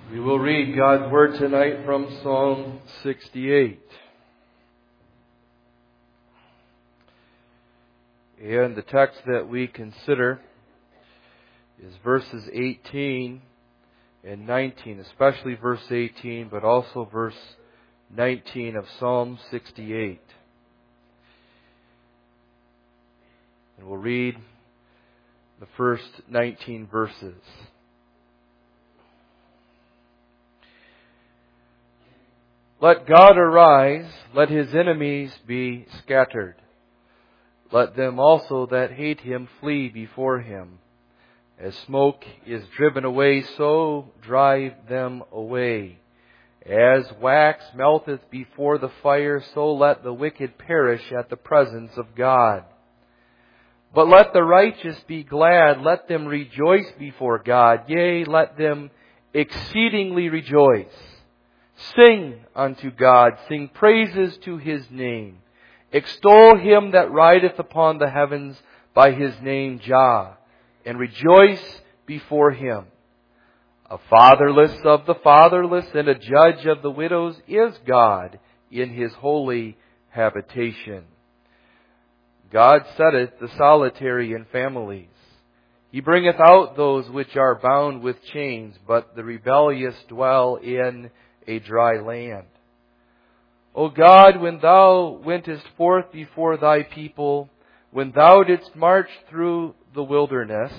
We will read God's Word tonight from Psalm 68. And the text that we consider is verses 18 and 19, especially verse 18, but also verse 19 of Psalm 68. And we'll read the first 19 verses. Let God arise, let His enemies be scattered. Let them also that hate Him flee before Him. As smoke is driven away, so drive them away. As wax melteth before the fire, so let the wicked perish at the presence of God. But let the righteous be glad, let them rejoice before God, yea, let them exceedingly rejoice. Sing unto God, sing praises to His name. Extol Him that rideth upon the heavens by His name Jah, and rejoice before Him. A fatherless of the fatherless, and a judge of the widows is God in His holy habitation. God setteth the solitary in families. He bringeth out those which are bound with chains, but the rebellious dwell in a dry land. O God, when Thou wentest forth before Thy people, when Thou didst march through the wilderness,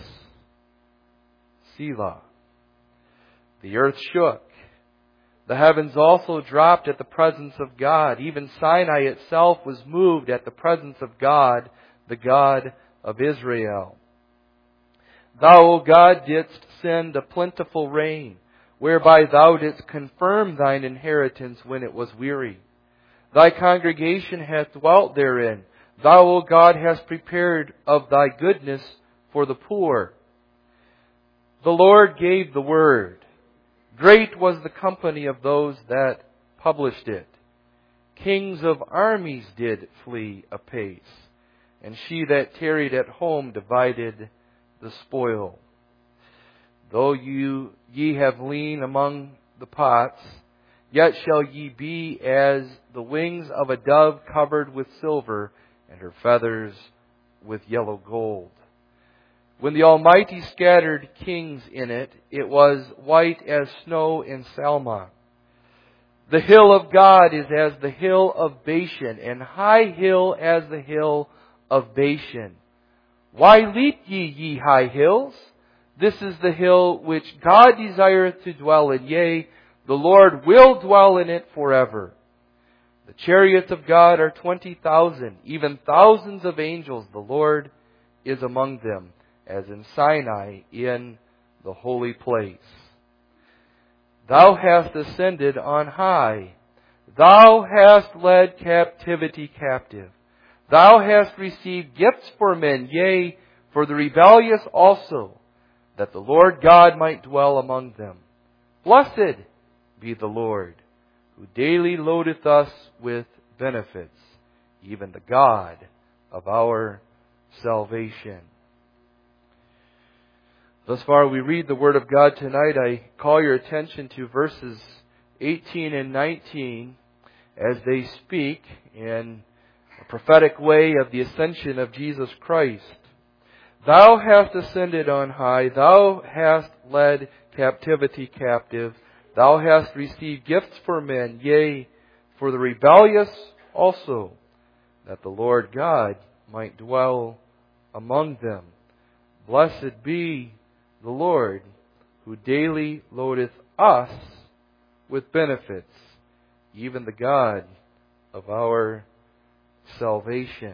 Selah. The earth shook. The heavens also dropped at the presence of God. Even Sinai itself was moved at the presence of God, the God of Israel. Thou, O God, didst send a plentiful rain, whereby Thou didst confirm Thine inheritance when it was weary. Thy congregation hath dwelt therein. Thou, O God, hast prepared of Thy goodness for the poor. The Lord gave the word. Great was the company of those that published it. Kings of armies did flee apace, and she that tarried at home divided the spoil. Though ye have lain among the pots, yet shall ye be as the wings of a dove covered with silver, and her feathers with yellow gold. When the Almighty scattered kings in it, it was white as snow in Salmon. The hill of God is as the hill of Bashan, and high hill as the hill of Bashan. Why leap ye high hills? This is the hill which God desireth to dwell in. Yea, the Lord will dwell in it forever. The chariots of God are 20,000, even thousands of angels. The Lord is among them, as in Sinai in the holy place. Thou hast ascended on high. Thou hast led captivity captive. Thou hast received gifts for men, yea, for the rebellious also, that the Lord God might dwell among them. Blessed be the Lord, who daily loadeth us with benefits, even the God of our salvation. Thus far we read the Word of God tonight. I call your attention to verses 18 and 19 as they speak in a prophetic way of the ascension of Jesus Christ. Thou hast ascended on high, Thou hast led captivity captive, Thou hast received gifts for men, yea, for the rebellious also, that the Lord God might dwell among them. Blessed be the Lord, who daily loadeth us with benefits, even the God of our salvation.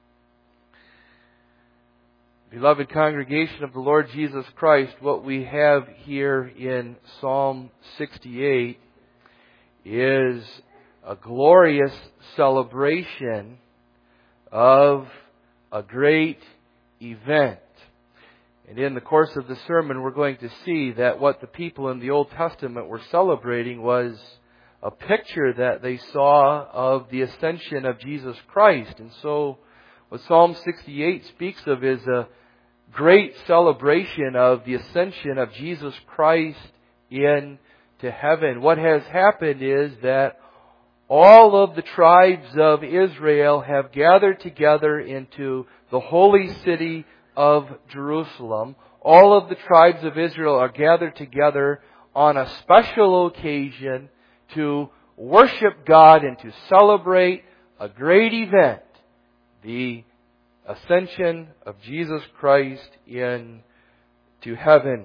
Beloved congregation of the Lord Jesus Christ, what we have here in Psalm 68 is a glorious celebration of a great event. And in the course of the sermon, we're going to see that what the people in the Old Testament were celebrating was a picture that they saw of the ascension of Jesus Christ. And so what Psalm 68 speaks of is a great celebration of the ascension of Jesus Christ into to heaven. What has happened is that all of the tribes of Israel have gathered together into the holy city of Jerusalem. All of the tribes of Israel are gathered together on a special occasion to worship God and to celebrate a great event, the ascension of Jesus Christ into heaven.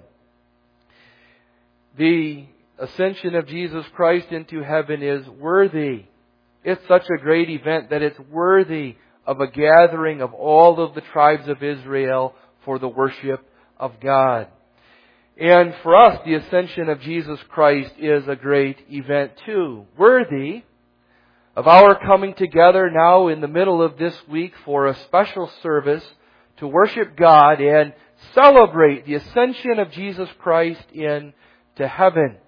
The ascension of Jesus Christ into heaven is worthy. It's such a great event that it's worthy of a gathering of all of the tribes of Israel for the worship of God. And for us, the ascension of Jesus Christ is a great event too. Worthy of our coming together now in the middle of this week for a special service to worship God and celebrate the ascension of Jesus Christ into heaven.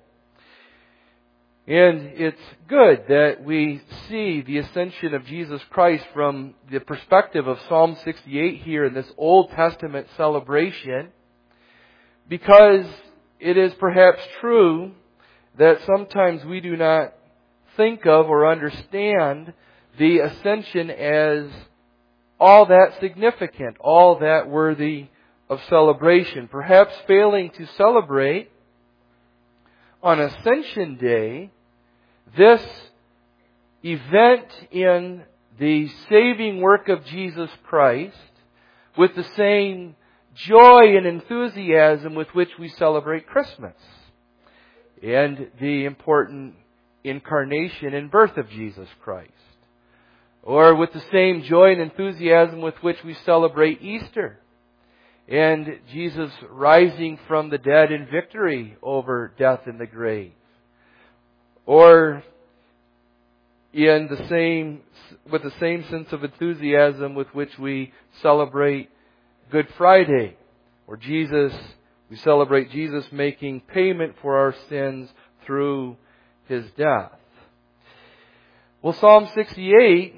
And it's good that we see the ascension of Jesus Christ from the perspective of Psalm 68 here in this Old Testament celebration, because it is perhaps true that sometimes we do not think of or understand the ascension as all that significant, all that worthy of celebration. Perhaps failing to celebrate on Ascension Day this event in the saving work of Jesus Christ with the same joy and enthusiasm with which we celebrate Christmas and the important incarnation and birth of Jesus Christ. Or with the same joy and enthusiasm with which we celebrate Easter and Jesus rising from the dead in victory over death and the grave. Or with the same sense of enthusiasm with which we celebrate Good Friday, where we celebrate Jesus making payment for our sins through His death. Well, Psalm 68,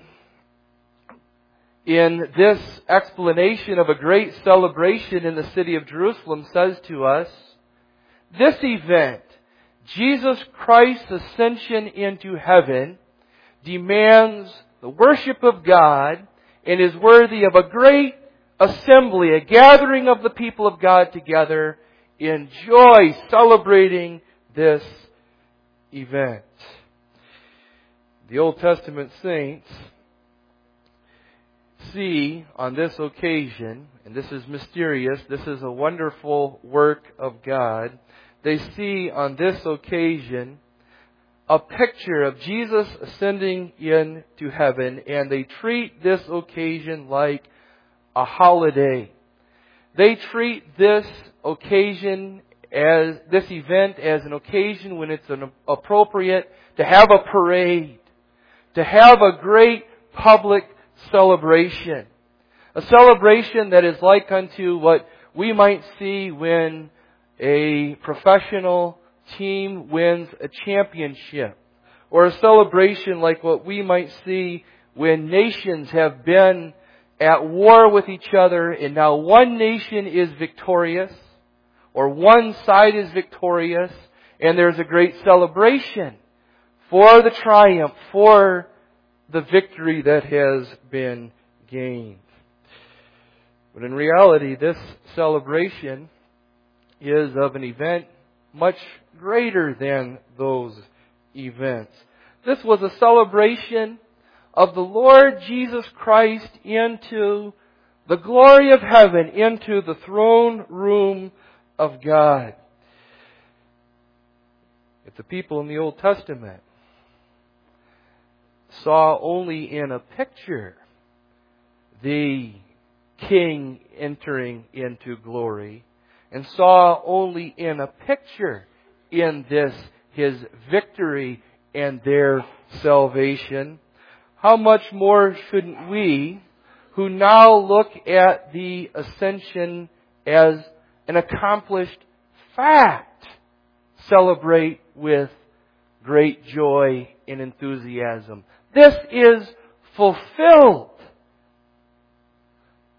in this explanation of a great celebration in the city of Jerusalem, says to us, this event, Jesus Christ's ascension into heaven, demands the worship of God and is worthy of a great assembly, a gathering of the people of God together in joy, celebrating this event. The Old Testament saints see on this occasion, and this is mysterious, this is a wonderful work of God, they see on this occasion a picture of Jesus ascending into heaven, and they treat this occasion like a holiday. They treat this event as an occasion when it's appropriate to have a parade, to have a great public celebration. A celebration that is like unto what we might see when a professional team wins a championship, or a celebration like what we might see when nations have been at war with each other and now one nation is victorious, or one side is victorious, and there's a great celebration for the triumph, for the victory that has been gained. But in reality, this celebration is of an event much greater than those events. This was a celebration of the Lord Jesus Christ into the glory of heaven, into the throne room of God. If the people in the Old Testament saw only in a picture the King entering into glory, and saw only in a picture in this His victory and their salvation, how much more shouldn't we, who now look at the ascension as an accomplished fact, celebrate with great joy and enthusiasm. This is fulfilled.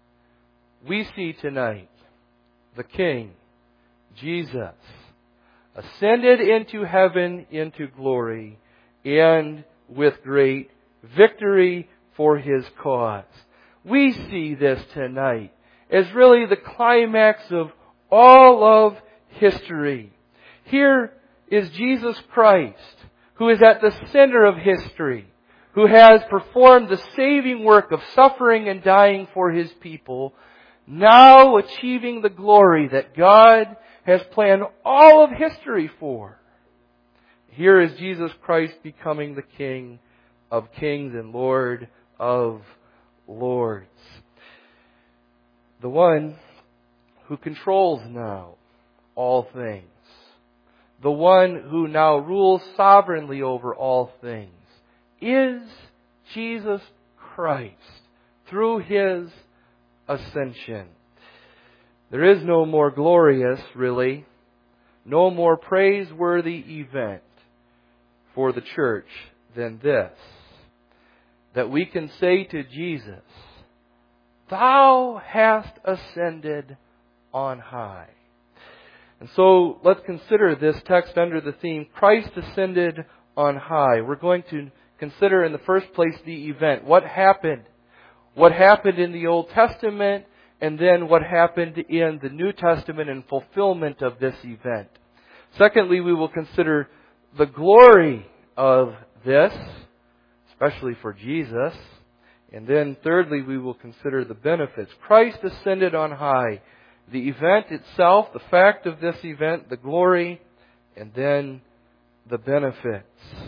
We see tonight the King, Jesus, ascended into heaven, into glory, and with great victory for His cause. We see this tonight as really the climax of all of history. Here is Jesus Christ, who is at the center of history, who has performed the saving work of suffering and dying for His people, now achieving the glory that God has planned all of history for. Here is Jesus Christ becoming the King of kings and Lord of lords. The one who controls now all things. The one who now rules sovereignly over all things is Jesus Christ through His ascension. There is no more glorious, really, no more praiseworthy event for the church than this. That we can say to Jesus, Thou hast ascended on high. And so let's consider this text under the theme, Christ ascended on high. We're going to consider in the first place the event. What happened? What happened in the Old Testament, and then what happened in the New Testament in fulfillment of this event. Secondly, we will consider the glory of this, especially for Jesus. And then thirdly, we will consider the benefits. Christ ascended on high. The event itself, the fact of this event, the glory, and then the benefits.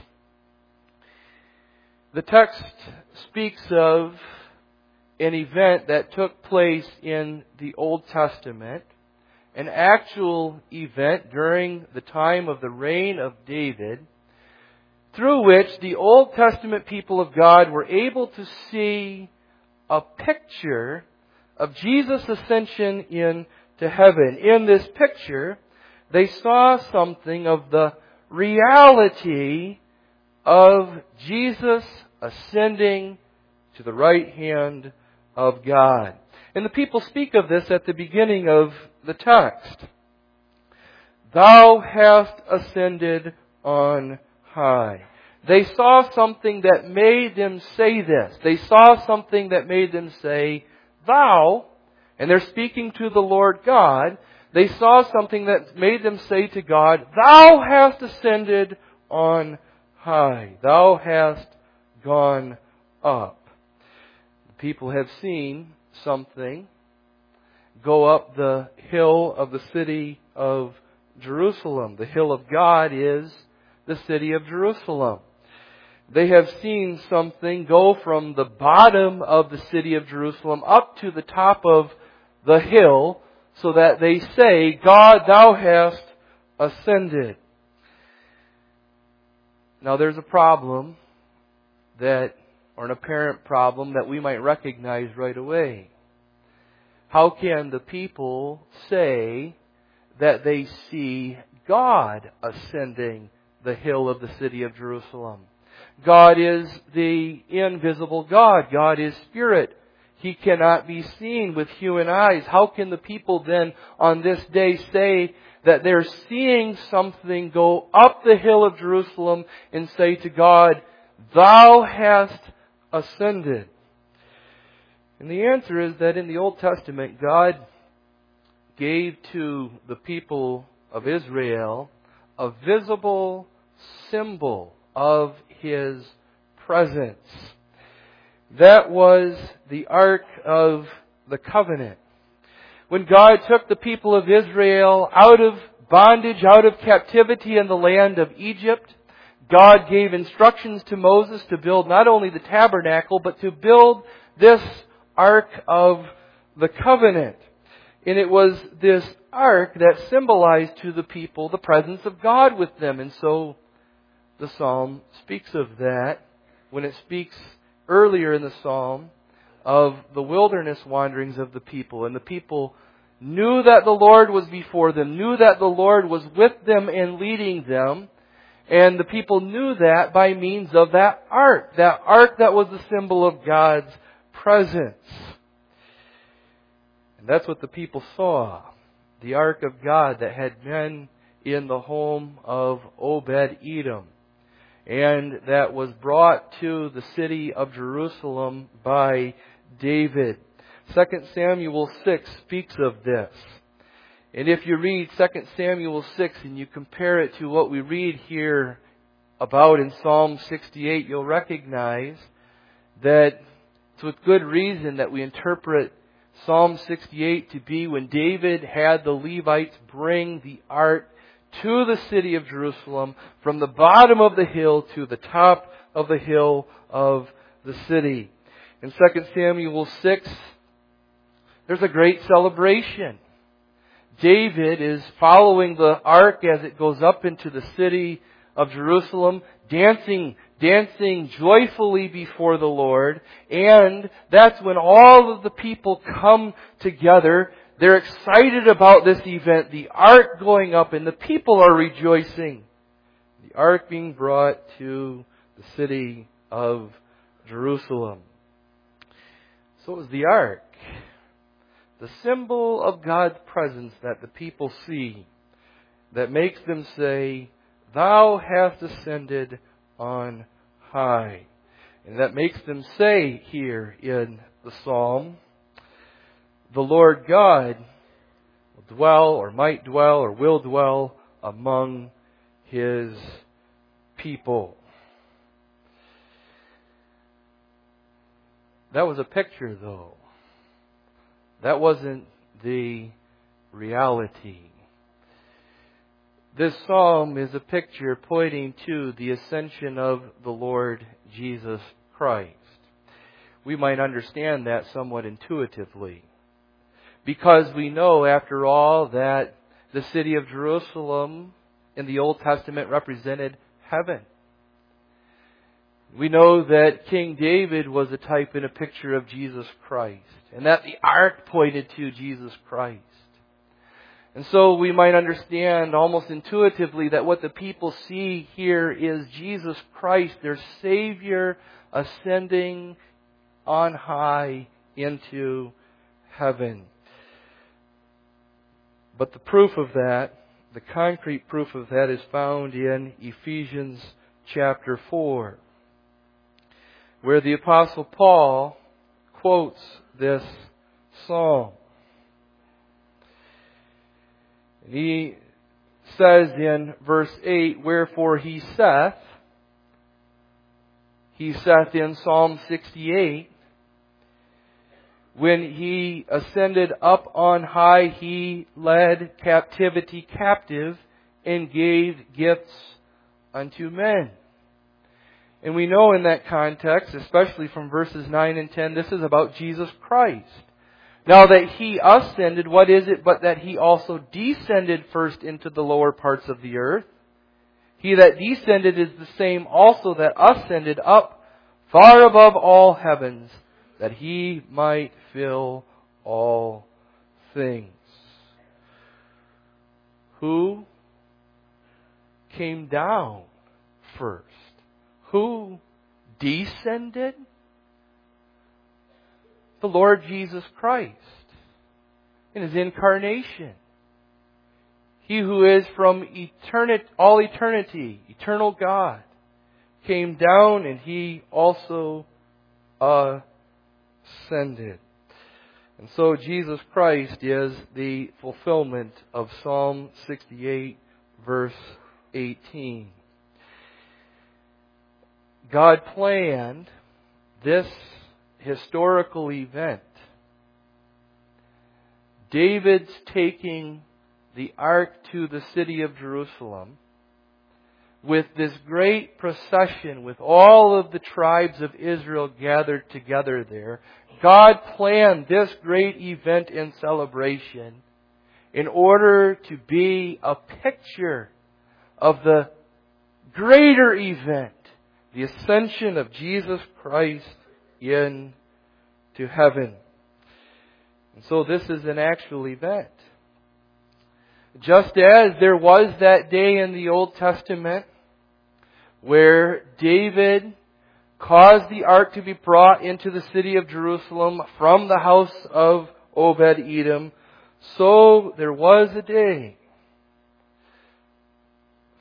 The text speaks of an event that took place in the Old Testament, an actual event during the time of the reign of David, through which the Old Testament people of God were able to see a picture of Jesus' ascension into heaven. In this picture, they saw something of the reality of Jesus ascending to the right hand of God. And the people speak of this at the beginning of the text. Thou hast ascended on high. They saw something that made them say this. They saw something that made them say, Thou, and they're speaking to the Lord God. They saw something that made them say to God, Thou hast ascended on high. Thou hast gone up. The people have seen something go up the hill of the city of Jerusalem. The hill of God is the city of Jerusalem. They have seen something go from the bottom of the city of Jerusalem up to the top of the hill, so that they say, God, Thou hast ascended. Now there's a problem or an apparent problem that we might recognize right away. How can the people say that they see God ascending the hill of the city of Jerusalem? God is the invisible God. God is Spirit. He cannot be seen with human eyes. How can the people then on this day say that they're seeing something go up the hill of Jerusalem and say to God, Thou hast ascended? And the answer is that in the Old Testament, God gave to the people of Israel a visible symbol of His presence. That was the Ark of the Covenant. When God took the people of Israel out of bondage, out of captivity in the land of Egypt, God gave instructions to Moses to build not only the tabernacle, but to build this Ark of the Covenant. And it was this Ark that symbolized to the people the presence of God with them. And so the Psalm speaks of that when it speaks earlier in the Psalm of the wilderness wanderings of the people. And the people knew that the Lord was before them, knew that the Lord was with them and leading them. And the people knew that by means of that ark that was the symbol of God's presence. And that's what the people saw. The ark of God that had been in the home of Obed-Edom, and that was brought to the city of Jerusalem by David. 2 Samuel 6 speaks of this. And if you read 2 Samuel 6 and you compare it to what we read here about in Psalm 68, you'll recognize that it's with good reason that we interpret Psalm 68 to be when David had the Levites bring the ark to the city of Jerusalem from the bottom of the hill to the top of the hill of the city. In 2 Samuel 6, there's a great celebration. David is following the ark as it goes up into the city of Jerusalem, dancing joyfully before the Lord. And that's when all of the people come together. They're excited about this event, the ark going up, and the people are rejoicing. The ark being brought to the city of Jerusalem. So it was the ark, the symbol of God's presence that the people see, that makes them say, "Thou hast ascended on high." And that makes them say here in the psalm, "The Lord God will dwell, or might dwell, or will dwell among His people." That was a picture, though. That wasn't the reality. This psalm is a picture pointing to the ascension of the Lord Jesus Christ. We might understand that somewhat intuitively, because we know, after all, that the city of Jerusalem in the Old Testament represented heaven. We know that King David was a type and a picture of Jesus Christ, and that the ark pointed to Jesus Christ. And so we might understand almost intuitively that what the people see here is Jesus Christ, their Savior, ascending on high into heaven. But the proof of that, the concrete proof of that, is found in Ephesians chapter 4, where the Apostle Paul quotes this psalm. He says in verse 8, "Wherefore he saith in Psalm 68, when he ascended up on high, he led captivity captive and gave gifts unto men." And we know in that context, especially from verses 9 and 10, this is about Jesus Christ. Now that He ascended, what is it but that He also descended first into the lower parts of the earth? He that descended is the same also that ascended up far above all heavens, that He might fill all things. Who came down first? Who descended? The Lord Jesus Christ in His incarnation. He who is from all eternity, eternal God, came down, and He also ascended. And so Jesus Christ is the fulfillment of Psalm 68, verse 18. God planned this historical event, David's taking the ark to the city of Jerusalem, with this great procession with all of the tribes of Israel gathered together there. God planned this great event and celebration in order to be a picture of the greater event, the ascension of Jesus Christ into heaven. And so this is an actual event. Just as there was that day in the Old Testament where David caused the ark to be brought into the city of Jerusalem from the house of Obed-Edom, so there was a day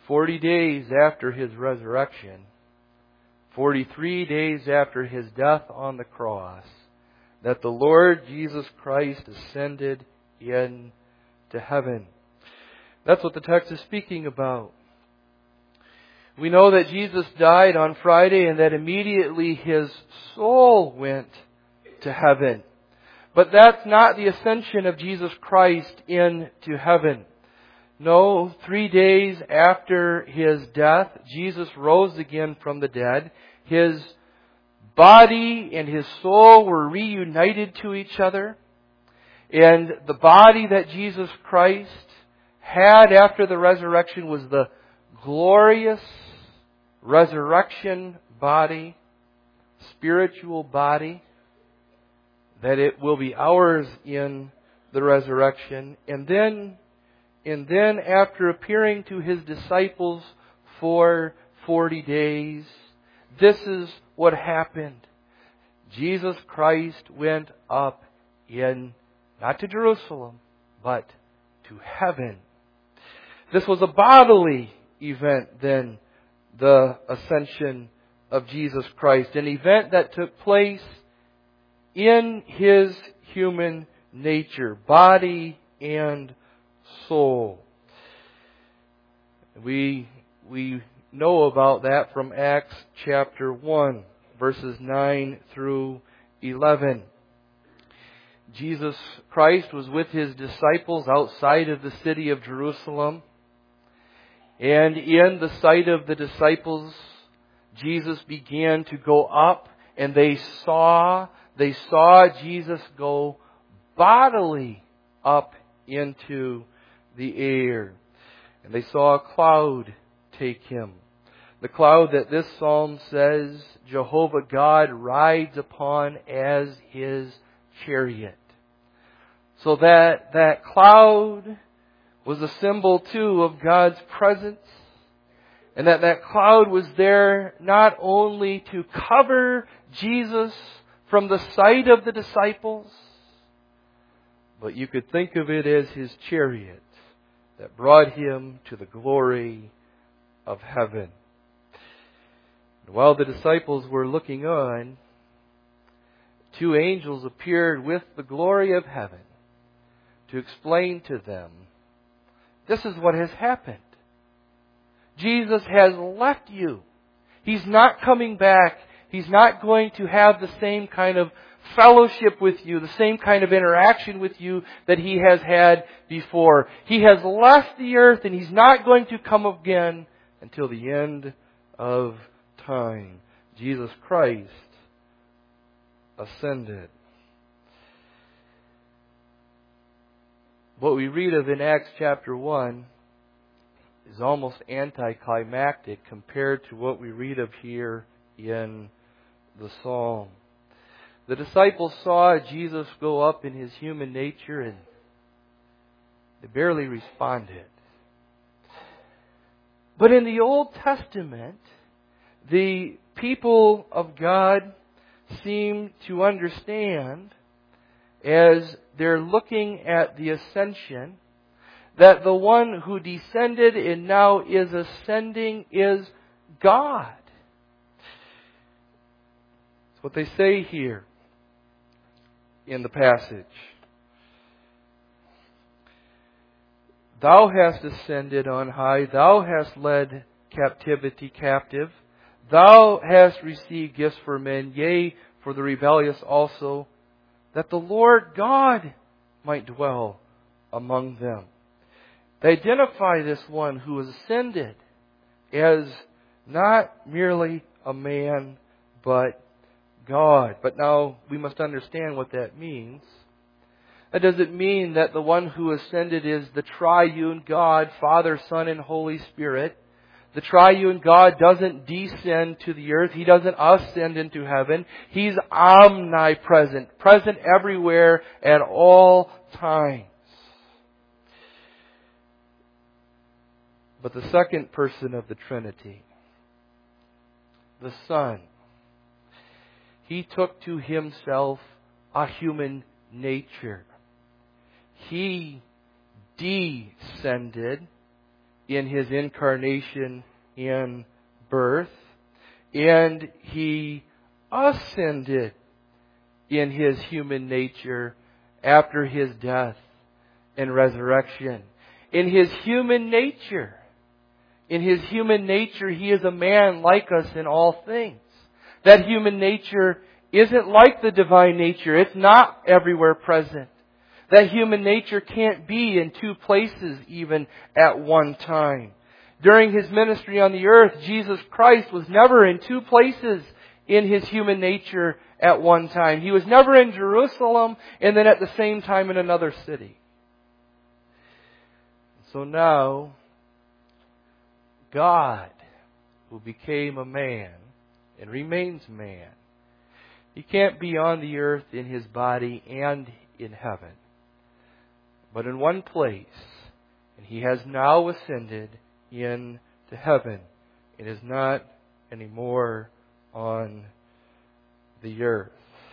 40 days after His resurrection, 43 days after His death on the cross, that the Lord Jesus Christ ascended into heaven. That's what the text is speaking about. We know that Jesus died on Friday and that immediately His soul went to heaven. But that's not the ascension of Jesus Christ into heaven. No, 3 days after His death, Jesus rose again from the dead. His body and His soul were reunited to each other. And the body that Jesus Christ had after the resurrection was the glorious resurrection body, spiritual body, that it will be ours in the resurrection. And then after appearing to His disciples for 40 days, this is what happened. Jesus Christ went up not to Jerusalem, but to heaven. This was a bodily event then, the ascension of Jesus Christ. An event that took place in His human nature, body and soul. We know about that from Acts chapter 1, verses 9 through 11. Jesus Christ was with His disciples outside of the city of Jerusalem. And in the sight of the disciples, Jesus began to go up, and they saw Jesus go bodily up into the air. And they saw a cloud take Him. The cloud that this psalm says Jehovah God rides upon as His chariot. So that cloud was a symbol too of God's presence. And that cloud was there not only to cover Jesus from the sight of the disciples, but you could think of it as His chariot that brought Him to the glory of heaven. And while the disciples were looking on, 2 angels appeared with the glory of heaven to explain to them, this is what has happened. Jesus has left you. He's not coming back. He's not going to have the same kind of fellowship with you, the same kind of interaction with you that He has had before. He has left the earth, and He's not going to come again until the end of time. Jesus Christ ascended. What we read of in Acts chapter 1 is almost anticlimactic compared to what we read of here in the Psalm. The disciples saw Jesus go up in His human nature, and they barely responded. But in the Old Testament, the people of God seem to understand, as they're looking at the ascension, that the one who descended and now is ascending is God. That's what they say here in the passage. Thou hast ascended on high, Thou hast led captivity captive, Thou hast received gifts for men, yea, for the rebellious also, that the Lord God might dwell among them. They identify this one who has ascended as not merely a man, but God. But now we must understand what that means. That doesn't mean that the one who ascended is the triune God, Father, Son, and Holy Spirit. The triune God doesn't descend to the earth. He doesn't ascend into heaven. He's omnipresent, present everywhere at all times. But the second person of the Trinity, the Son, He took to Himself a human nature. He descended in His incarnation and birth, and He ascended in His human nature after His death and resurrection. In His human nature, He is a man like us in all things. That human nature isn't like the divine nature. It's not everywhere present. That human nature can't be in two places even at one time. During His ministry on the earth, Jesus Christ was never in two places in His human nature at one time. He was never in Jerusalem and then at the same time in another city. So now, God, who became a man and remains man, He can't be on the earth in His body and in heaven, but in one place. And He has now ascended into heaven and is not anymore on the earth.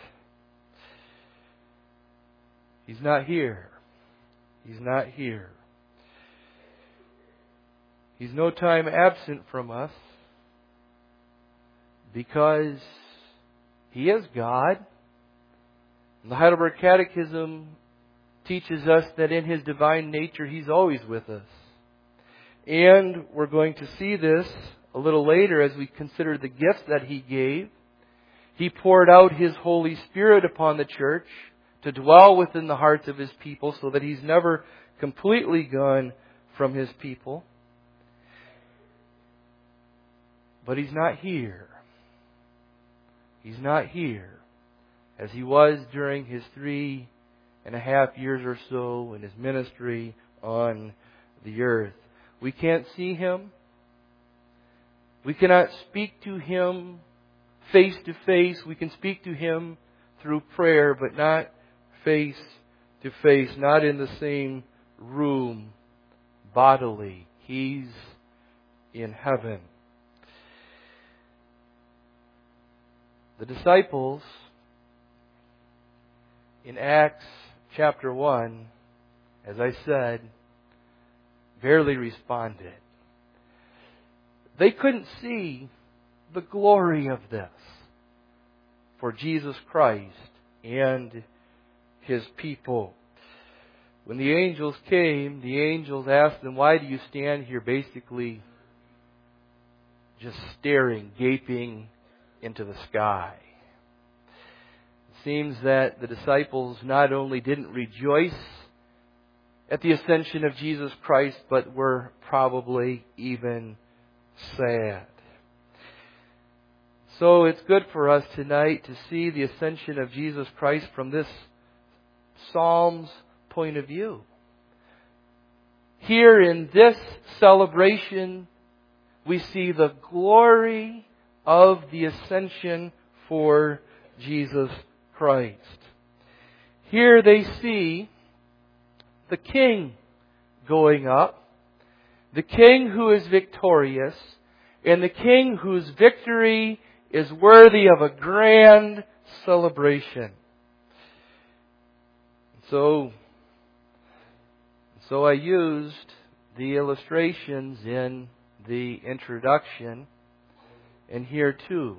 He's not here. He's not here. He's no time absent from us because He is God. And the Heidelberg Catechism teaches us that in His divine nature He's always with us. And we're going to see this a little later as we consider the gifts that He gave. He poured out His Holy Spirit upon the church to dwell within the hearts of His people so that He's never completely gone from His people. But He's not here. He's not here as He was during His 3.5 years or so in His ministry on the earth. We can't see Him. We cannot speak to Him face to face. We can speak to Him through prayer, but not face to face, not in the same room bodily. He's in heaven. The disciples in Acts chapter 1, as I said, barely responded. They couldn't see the glory of this for Jesus Christ and His people. When the angels came, the angels asked them, "Why do you stand here?" Basically, just staring, gaping into the sky. It seems that the disciples not only didn't rejoice at the ascension of Jesus Christ, but were probably even sad. So it's good for us tonight to see the ascension of Jesus Christ from this Psalm's point of view. Here in this celebration, we see the glory of the ascension for Jesus Christ. Here they see the King going up, the King who is victorious, and the King whose victory is worthy of a grand celebration. So I used the illustrations in the introduction, and here too.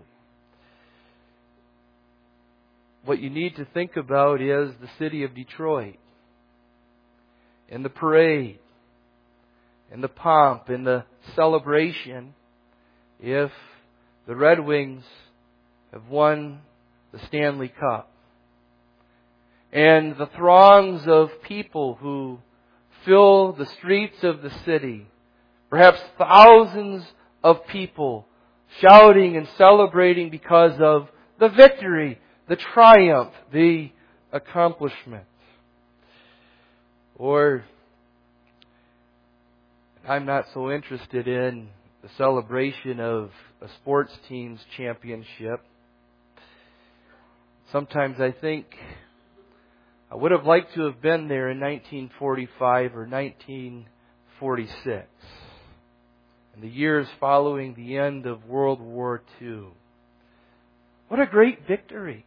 What you need to think about is the city of Detroit, and the parade, and the pomp, and the celebration if the Red Wings have won the Stanley Cup. And the throngs of people who fill the streets of the city, perhaps thousands of people shouting and celebrating because of the victory, the triumph, the accomplishment. Or, I'm not so interested in the celebration of a sports team's championship. Sometimes I think I would have liked to have been there in 1945 or 1946, in the years following the end of World War II. What a great victory.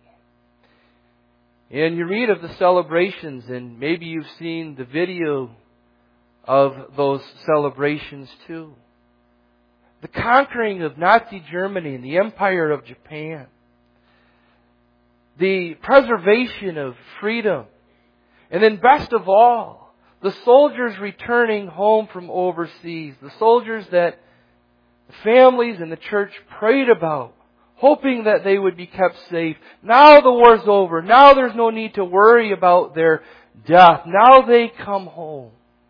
And you read of the celebrations, and maybe you've seen the video of those celebrations too. The conquering of Nazi Germany and the Empire of Japan. The preservation of freedom. And then best of all, the soldiers returning home from overseas. The soldiers that families and the church prayed about, hoping that they would be kept safe. Now the war's over. Now there's no need to worry about their death. Now they come home.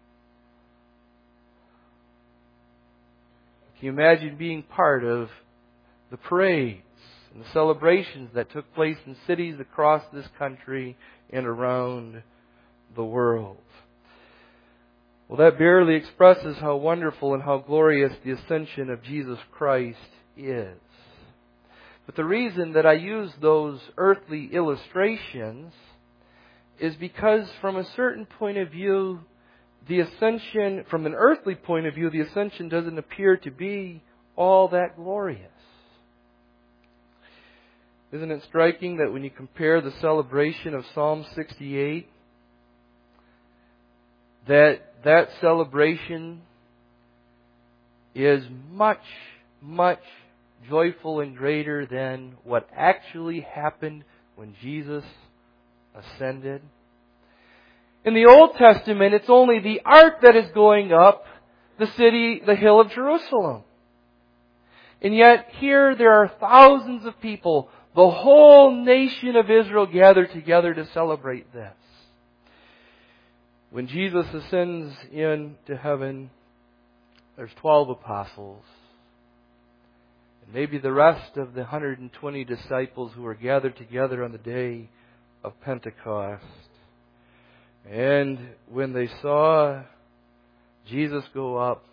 Can you imagine being part of the parades and the celebrations that took place in cities across this country and around the world? Well, that barely expresses how wonderful and how glorious the ascension of Jesus Christ is. But the reason that I use those earthly illustrations is because from a certain point of view, the ascension, from an earthly point of view, the ascension doesn't appear to be all that glorious. Isn't it striking that when you compare the celebration of Psalm 68, that celebration is much, much joyful and greater than what actually happened when Jesus ascended? In the Old Testament, it's only the ark that is going up the hill of Jerusalem. And yet here there are thousands of people, the whole nation of Israel gathered together to celebrate this. When Jesus ascends into heaven, there's 12 apostles. And maybe the rest of the 120 disciples who were gathered together on the day of Pentecost. And when they saw Jesus go up,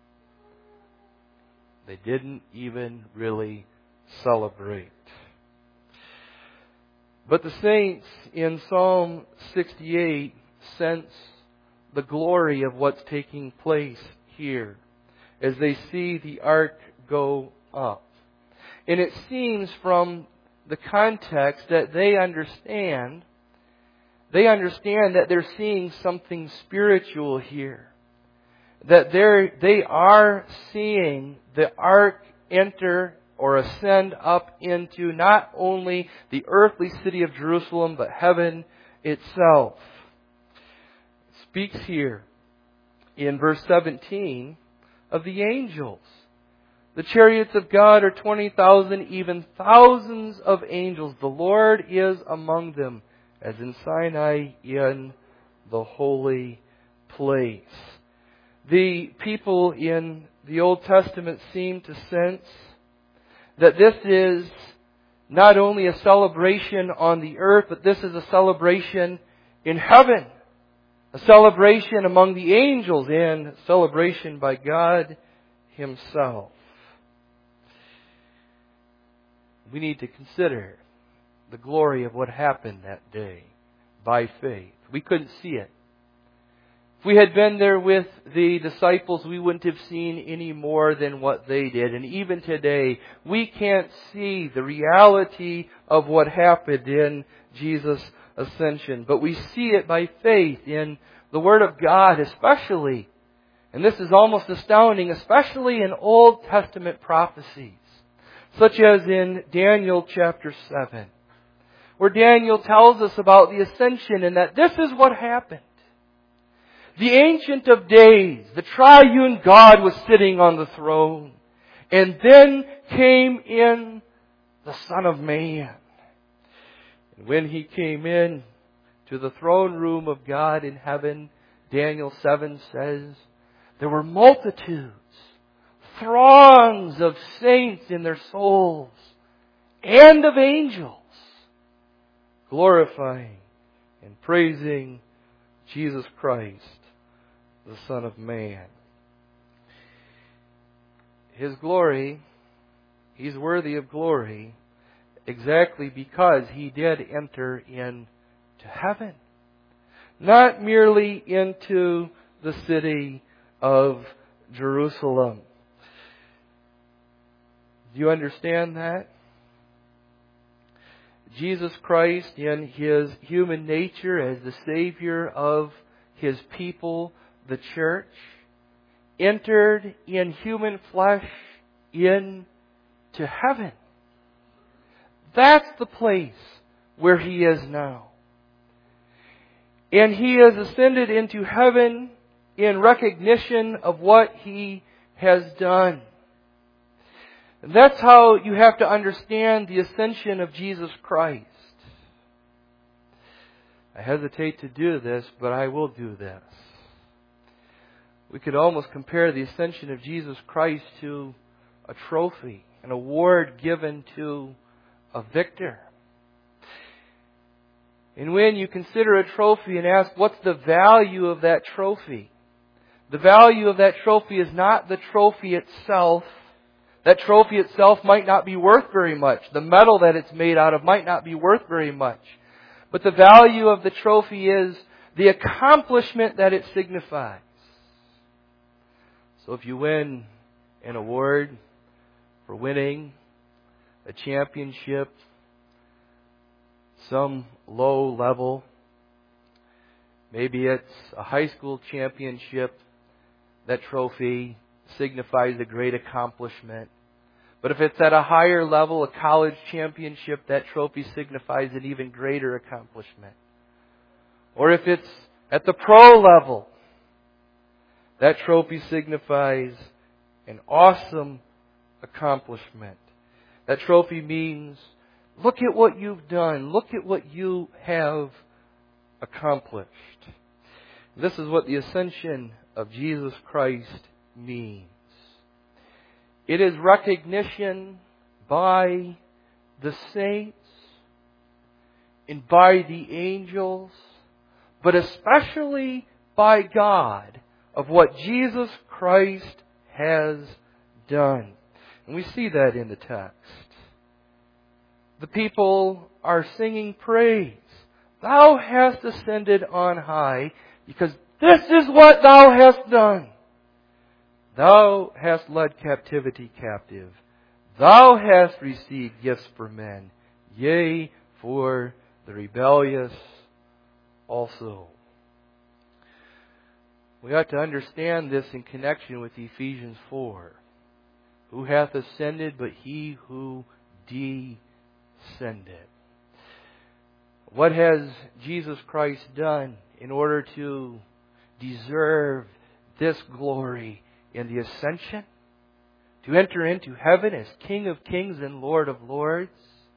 they didn't even really celebrate. But the saints in Psalm 68 sense the glory of what's taking place here as they see the ark go up. And it seems from the context that they understand that they're seeing something spiritual here. That they are seeing the ark enter or ascend up into not only the earthly city of Jerusalem, but heaven itself. It speaks here in verse 17 of the angels. The chariots of God are 20,000, even thousands of angels. The Lord is among them, as in Sinai in the holy place. The people in the Old Testament seem to sense that this is not only a celebration on the earth, but this is a celebration in heaven. A celebration among the angels and a celebration by God Himself. We need to consider the glory of what happened that day by faith. We couldn't see it. If we had been there with the disciples, we wouldn't have seen any more than what they did. And even today, we can't see the reality of what happened in Jesus' ascension. But we see it by faith in the Word of God, especially. And this is almost astounding, especially in Old Testament prophecies, such as in Daniel chapter 7, where Daniel tells us about the ascension and that this is what happened. The Ancient of Days, the triune God, was sitting on the throne. And then came in the Son of Man. And when He came in to the throne room of God in heaven, Daniel 7 says, there were multitudes, throngs of saints in their souls, and of angels, glorifying and praising Jesus Christ, the Son of Man. His glory, He's worthy of glory exactly because He did enter into heaven. Not merely into the city of Jerusalem. Do you understand that? Jesus Christ, in His human nature as the Savior of His people, the church, entered in human flesh into heaven. That's the place where He is now. And He has ascended into heaven in recognition of what He has done. And that's how you have to understand the ascension of Jesus Christ. I hesitate to do this, but I will do this. We could almost compare the ascension of Jesus Christ to a trophy, an award given to a victor. And when you consider a trophy and ask, what's the value of that trophy? The value of that trophy is not the trophy itself. That trophy itself might not be worth very much. The metal that it's made out of might not be worth very much. But the value of the trophy is the accomplishment that it signifies. So if you win an award for winning a championship, some low level, maybe it's a high school championship, that trophy signifies a great accomplishment. But if it's at a higher level, a college championship, that trophy signifies an even greater accomplishment. Or if it's at the pro level, that trophy signifies an awesome accomplishment. That trophy means, look at what you've done. Look at what you have accomplished. This is what the ascension of Jesus Christ means. It is recognition by the saints and by the angels, but especially by God, of what Jesus Christ has done. And we see that in the text. The people are singing praise. Thou hast ascended on high, because this is what Thou hast done. Thou hast led captivity captive. Thou hast received gifts for men, yea, for the rebellious also. We ought to understand this in connection with Ephesians 4. Who hath ascended but He who descended? What has Jesus Christ done in order to deserve this glory in the ascension? To enter into heaven as King of kings and Lord of lords?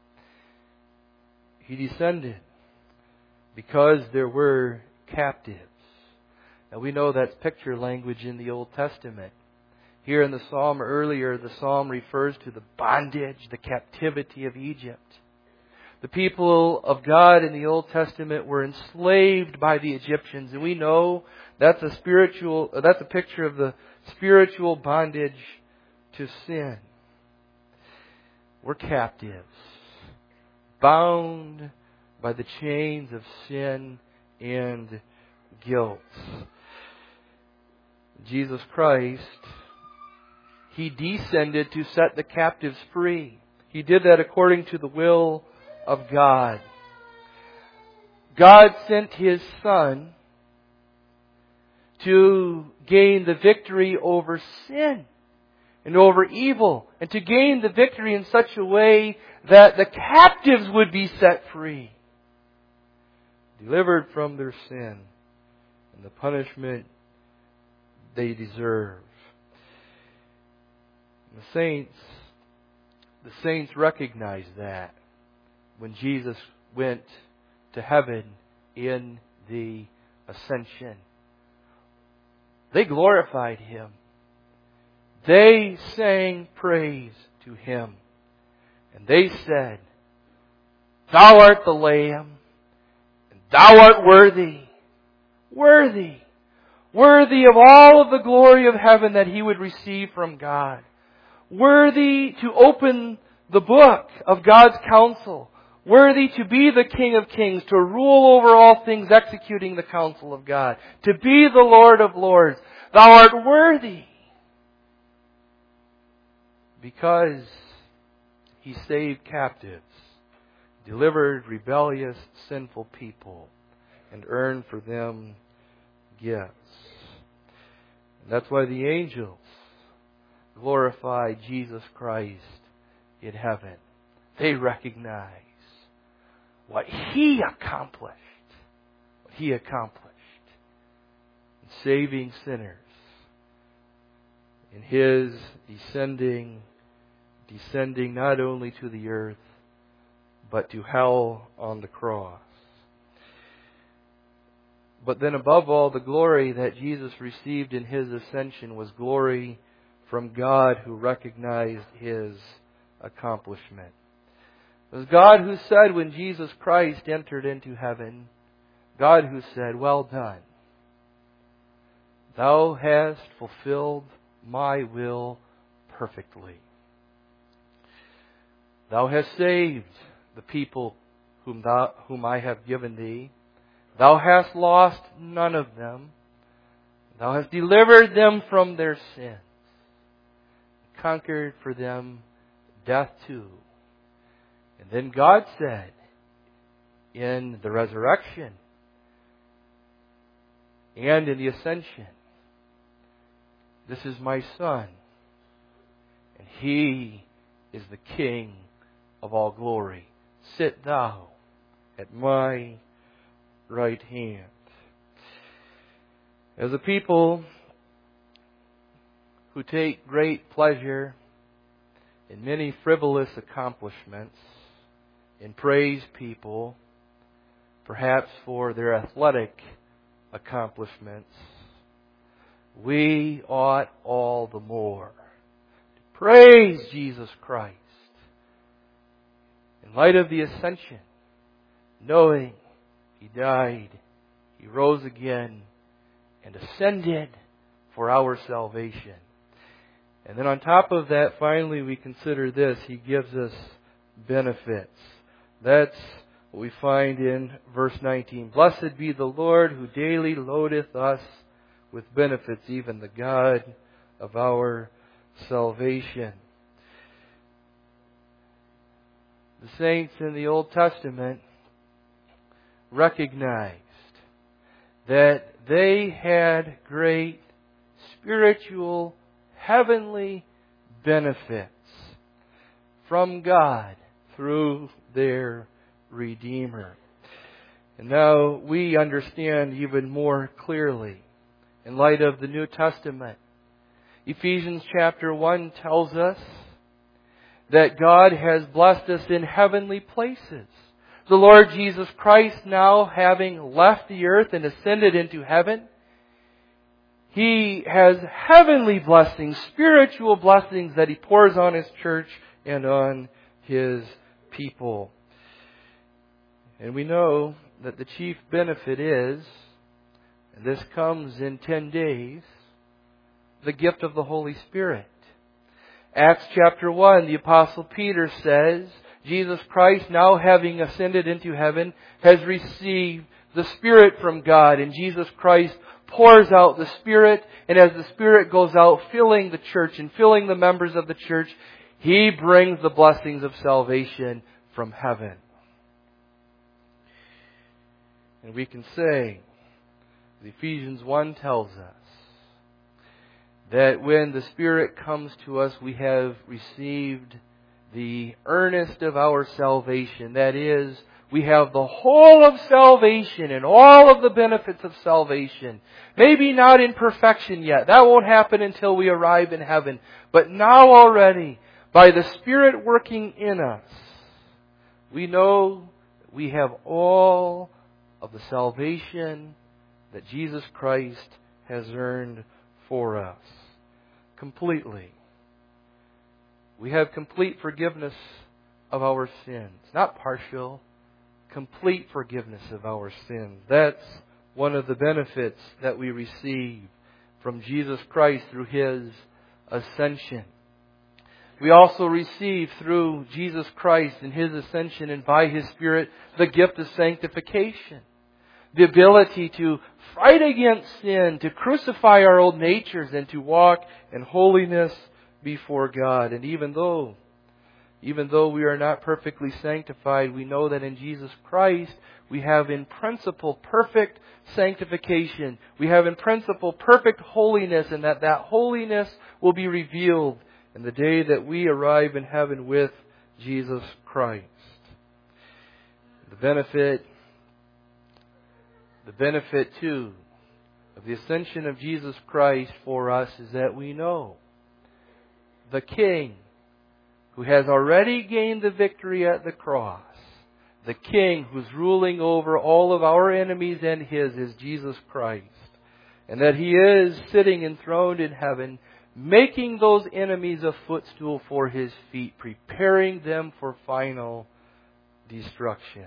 He descended because there were captives. Now we know that's picture language in the Old Testament. Here in the psalm earlier, the psalm refers to the bondage, the captivity of Egypt. The people of God in the Old Testament were enslaved by the Egyptians, and we know that's a picture of the spiritual bondage to sin. We're captives, bound by the chains of sin and guilt. Jesus Christ, He descended to set the captives free. He did that according to the will of God. God sent His Son to gain the victory over sin and over evil, and to gain the victory in such a way that the captives would be set free, delivered from their sin and the punishment they deserve. The saints recognized that when Jesus went to heaven in the ascension. They glorified Him. They sang praise to Him. And they said, Thou art the Lamb, and Thou art worthy, worthy of all of the glory of heaven that He would receive from God, worthy to open the book of God's counsel, worthy to be the King of kings, to rule over all things, executing the counsel of God, to be the Lord of lords. Thou art worthy, because He saved captives, delivered rebellious, sinful people, and earned for them gifts. That's why the angels glorify Jesus Christ in heaven. They recognize what He accomplished. What He accomplished in saving sinners. In His descending not only to the earth, but to hell on the cross. But then above all, the glory that Jesus received in His ascension was glory from God, who recognized His accomplishment. It was God who said when Jesus Christ entered into heaven, God who said, "Well done. Thou hast fulfilled my will perfectly. Thou hast saved the people whom I have given thee. Thou hast lost none of them. Thou hast delivered them from their sins, conquered for them death too." And then God said in the resurrection and in the ascension, "This is my Son, and He is the King of all glory. Sit thou at my right hand." As a people who take great pleasure in many frivolous accomplishments, and praise people, perhaps for their athletic accomplishments, we ought all the more to praise Jesus Christ in light of the ascension, knowing He died, He rose again, and ascended for our salvation. And then on top of that, finally, we consider this: He gives us benefits. That's what we find in verse 19. "Blessed be the Lord, who daily loadeth us with benefits, even the God of our salvation." The saints in the Old Testament recognized that they had great spiritual, heavenly benefits from God through their Redeemer. And now we understand even more clearly in light of the New Testament. Ephesians chapter 1 tells us that God has blessed us in heavenly places. The Lord Jesus Christ, now having left the earth and ascended into heaven, He has heavenly blessings, spiritual blessings that He pours on His church and on His people. And we know that the chief benefit is, and this comes in 10 days, the gift of the Holy Spirit. Acts chapter 1, the Apostle Peter says, Jesus Christ, now having ascended into heaven, has received the Spirit from God. And Jesus Christ pours out the Spirit, and as the Spirit goes out, filling the church and filling the members of the church, He brings the blessings of salvation from heaven. And we can say, as Ephesians 1 tells us, that when the Spirit comes to us, we have received the earnest of our salvation. That is, we have the whole of salvation and all of the benefits of salvation. Maybe not in perfection yet. That won't happen until we arrive in heaven. But now already, by the Spirit working in us, we know we have all of the salvation that Jesus Christ has earned for us. Completely. We have complete forgiveness of our sins. Not partial, complete forgiveness of our sins. That's one of the benefits that we receive from Jesus Christ through His ascension. We also receive through Jesus Christ and His ascension and by His Spirit the gift of sanctification. The ability to fight against sin, to crucify our old natures, and to walk in holiness before God. And even though Even though we are not perfectly sanctified, we know that in Jesus Christ we have in principle perfect sanctification. We have in principle perfect holiness, and that holiness will be revealed in the day that we arrive in heaven with Jesus Christ. The benefit too of the ascension of Jesus Christ for us is that we know the King who has already gained the victory at the cross, the King who's ruling over all of our enemies and His, is Jesus Christ. And that He is sitting enthroned in heaven, making those enemies a footstool for His feet, preparing them for final destruction.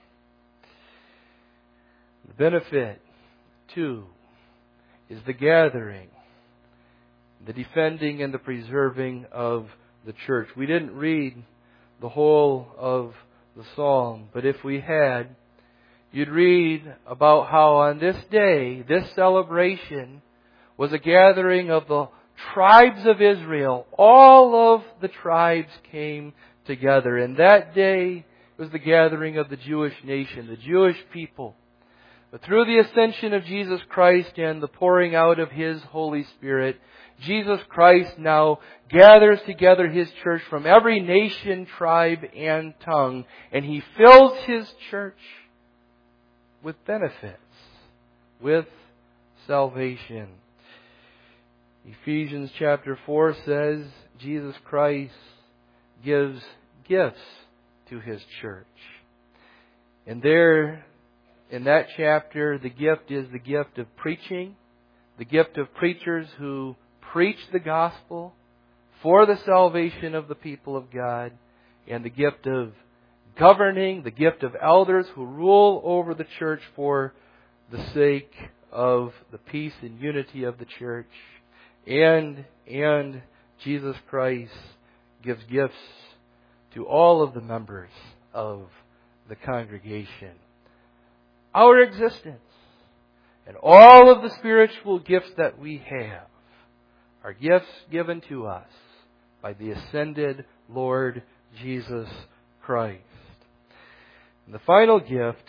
The benefit, too, is the gathering, the defending and the preserving of the church. We didn't read the whole of the psalm, but if we had, you'd read about how on this day, this celebration was a gathering of the tribes of Israel. All of the tribes came together. And that day was the gathering of the Jewish nation, the Jewish people. But through the ascension of Jesus Christ and the pouring out of His Holy Spirit, Jesus Christ now gathers together His church from every nation, tribe, and tongue. And He fills His church with benefits, with salvation. Ephesians chapter 4 says Jesus Christ gives gifts to His church. And there, in that chapter, the gift is the gift of preaching, the gift of preachers who preach the gospel for the salvation of the people of God, and the gift of governing, the gift of elders who rule over the church for the sake of the peace and unity of the church. And Jesus Christ gives gifts to all of the members of the congregation. Our existence and all of the spiritual gifts that we have are gifts given to us by the ascended Lord Jesus Christ. And the final gift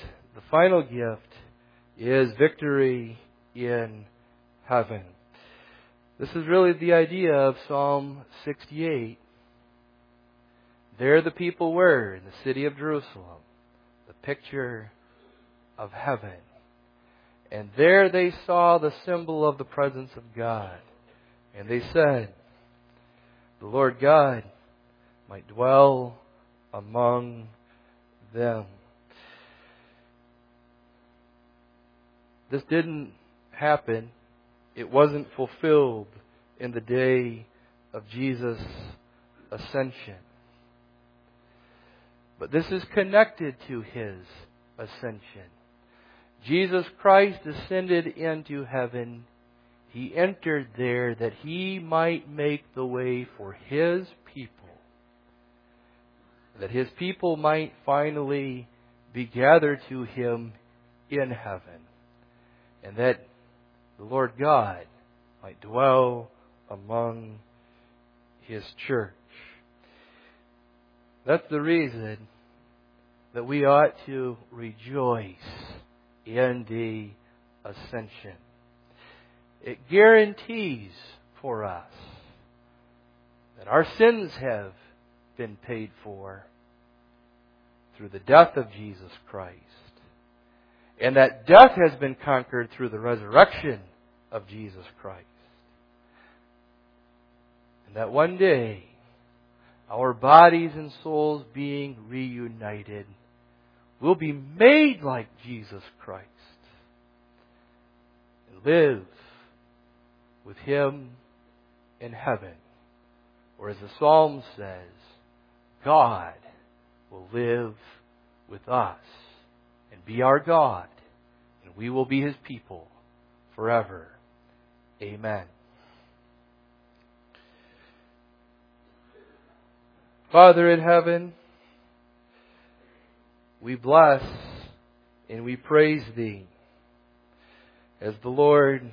is victory in heaven. This is really the idea of Psalm 68. There the people were in the city of Jerusalem, the picture of heaven. And there they saw the symbol of the presence of God. And they said, the Lord God might dwell among them. This didn't happen. It wasn't fulfilled in the day of Jesus' ascension. But this is connected to His ascension. Jesus Christ ascended into heaven. He entered there that He might make the way for His people. That His people might finally be gathered to Him in heaven. And that the Lord God might dwell among His church. That's the reason that we ought to rejoice in the ascension. It guarantees for us that our sins have been paid for through the death of Jesus Christ. And that death has been conquered through the resurrection of Jesus Christ. And that one day, our bodies and souls being reunited, will be made like Jesus Christ and live with Him in heaven. Or as the Psalm says, God will live with us and be our God, and we will be His people forever. Amen. Father in heaven, we bless and we praise Thee as the Lord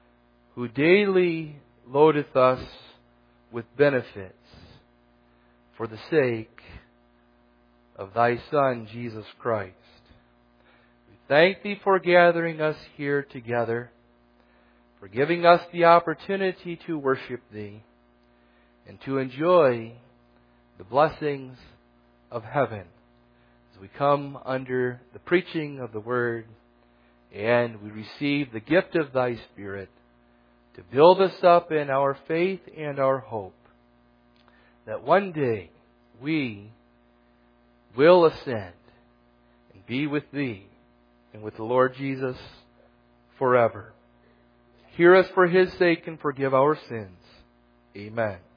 who daily loadeth us with benefits for the sake of Thy Son, Jesus Christ. We thank Thee for gathering us here together, for giving us the opportunity to worship Thee and to enjoy the blessings of heaven as we come under the preaching of the Word and we receive the gift of Thy Spirit to build us up in our faith and our hope that one day we will ascend and be with Thee and with the Lord Jesus forever. Hear us for His sake and forgive our sins. Amen.